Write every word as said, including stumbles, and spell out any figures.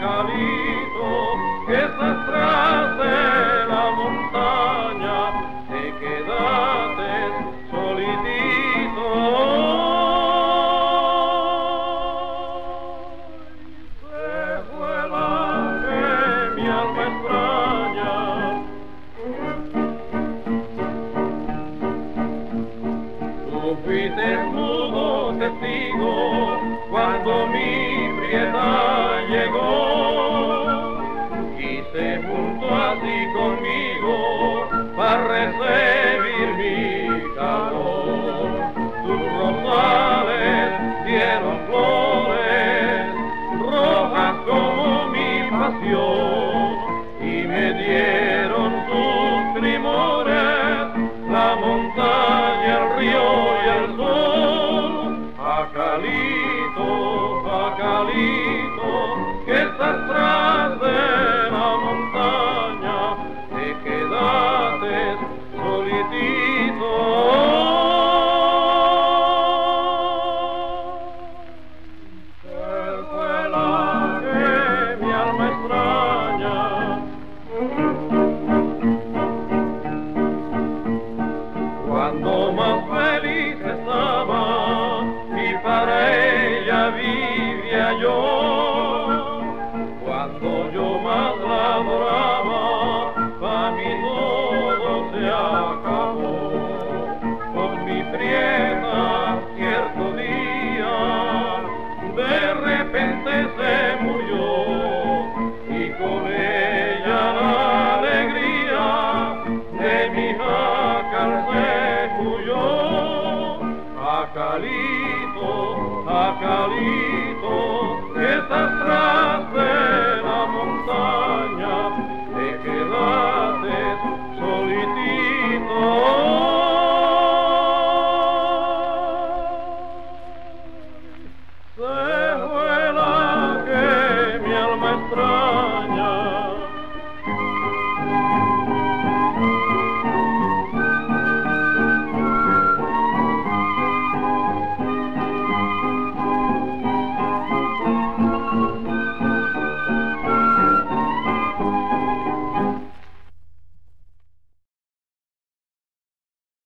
Calito, que detrás de la montaña te quedaste solitito. Se fue la que mi alma extraña. Tú fuiste mudo testigo cuando mi prieta llegó y se juntó así conmigo para recibir mi calor. Tus rosales dieron flores rojas como mi pasión.